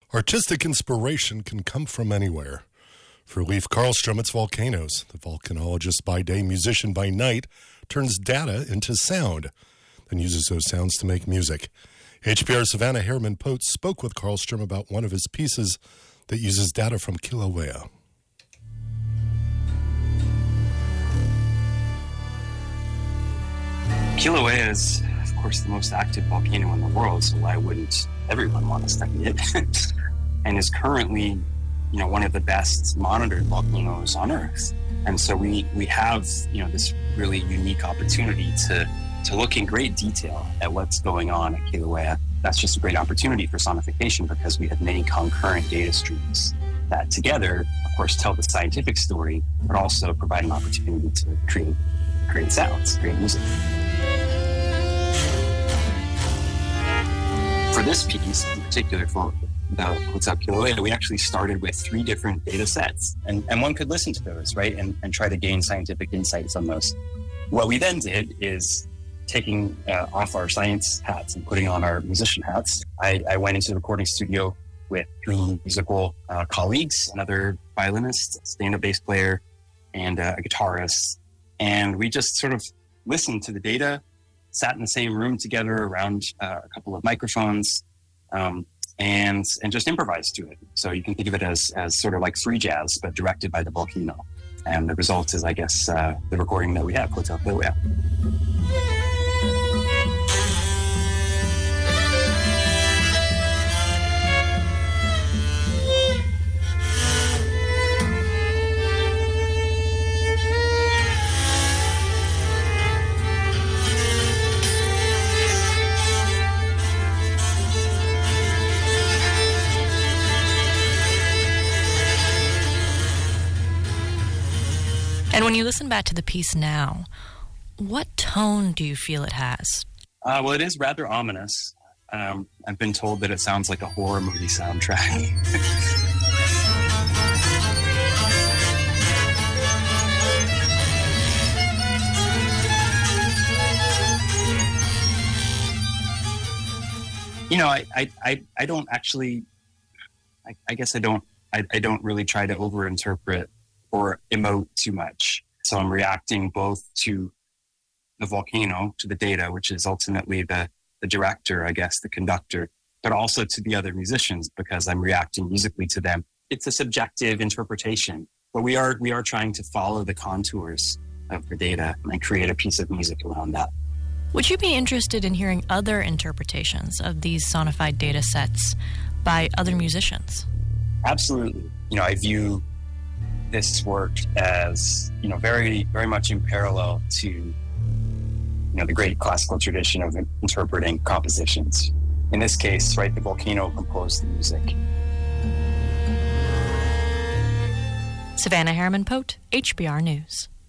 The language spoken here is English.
Artistic inspiration can come from anywhere. For Leif Karlstrom, it's volcanoes. The volcanologist by day, musician by night, turns data into sound, then uses those sounds to make music. HPR Savannah Harriman-Pote spoke with Karlstrom about one of his pieces that uses data from Kilauea. Kilauea is, of course, the most active volcano in the world, so why wouldn't everyone want to study it? And is currently, one of the best monitored volcanoes on Earth. And so we have, this really unique opportunity to look in great detail at what's going on at Kilauea. That's just a great opportunity for sonification because we have many concurrent data streams that together, of course, tell the scientific story, but also provide an opportunity to create sounds, create music. For this piece, in particular, for the Hotel Kilauea, we actually started with 3 different data sets, and one could listen to those, right, and try to gain scientific insights on those. What we then did is taking off our science hats and putting on our musician hats. I went into the recording studio with 3 musical colleagues, another violinist, stand-up bass player, and a guitarist, and we just sort of listened to the data, sat in the same room together around a couple of microphones, and just improvised to it. So you can think of it as sort of like free jazz, but directed by the volcano. And the result is, I guess, the recording that we have, Hotel Kilauea. And when you listen back to the piece now, what tone do you feel it has? Well, it is rather ominous. I've been told that it sounds like a horror movie soundtrack. I don't actually, I guess I don't really try to overinterpret or emote too much. So I'm reacting both to the volcano, to the data, which is ultimately the director, I guess, the conductor, but also to the other musicians because I'm reacting musically to them. It's a subjective interpretation, but we are trying to follow the contours of the data and create a piece of music around that. Would you be interested in hearing other interpretations of these sonified data sets by other musicians? Absolutely. I view this work as, very, very much in parallel to, the great classical tradition of interpreting compositions. In this case, right, the volcano composed the music. Savannah Harriman-Pote, HPR News.